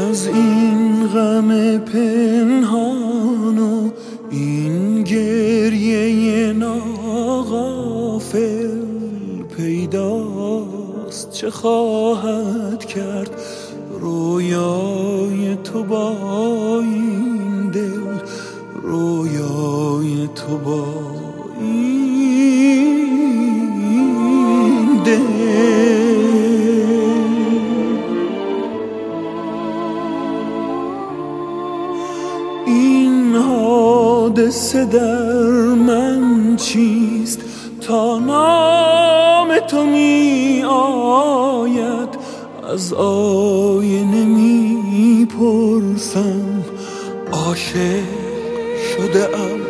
از این غم پنهان و این گریه ناغافل پیداست چه خواهد کرد رویای تو با این دل، رویای تو با این دل. این حادثه در من چیست تا نام تو می آید؟ از آینه می پرسم عاشق شده ام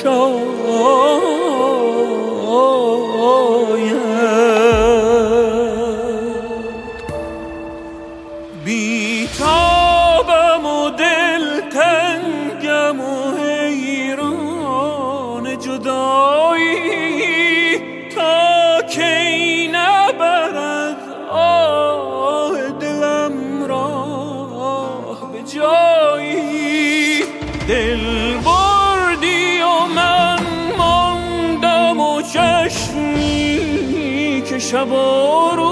شاید. بیتابم و دلتنگم و حیران جدایی، تا کی نبرد آه دلم راه به جایی. دل بردی و من ماندم و چشمی که شب و